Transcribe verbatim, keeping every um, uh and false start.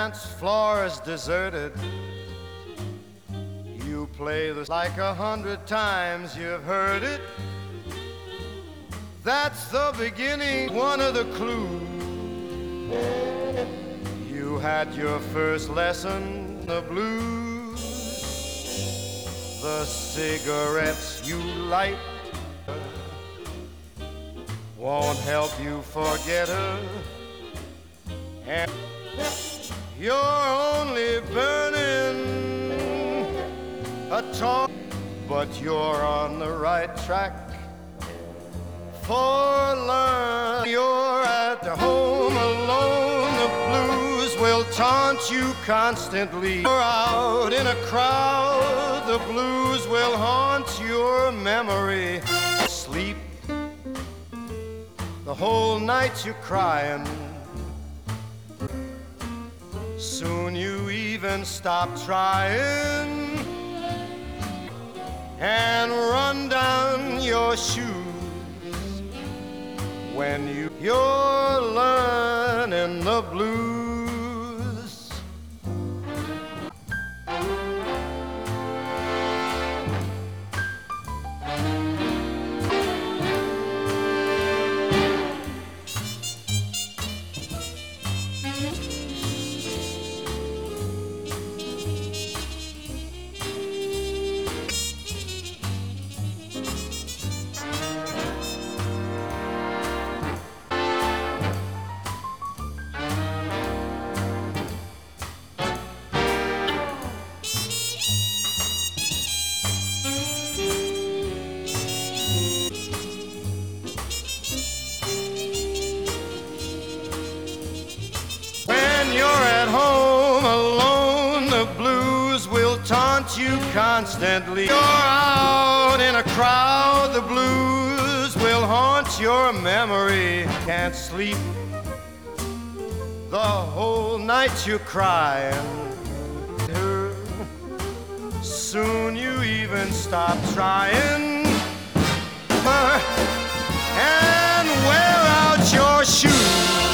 dance floor is deserted. You play this like a hundred times you've heard it. That's the beginning, one of the clues. You had your first lesson, the blues. The cigarettes you light won't help you forget her. And you're only burning a torch, but you're on the right track. Forlorn, you're at home alone. The blues will taunt you constantly. You're out in a crowd. The blues will haunt your memory. Sleep the whole night you're crying. Soon you even stop trying and run down your shoes. When you, you're learning the blues. Taunt you constantly. You're out in a crowd. The blues will haunt your memory. Can't sleep the whole night you're crying. Soon you even stop trying and wear out your shoes.